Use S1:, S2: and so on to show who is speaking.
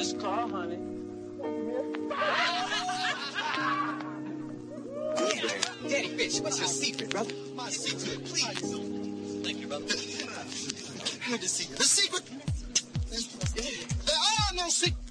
S1: Just call, honey.
S2: Daddy bitch, what's your secret, brother? My secret, please. Thank you, brother. What's the secret? The secret? There are no secrets.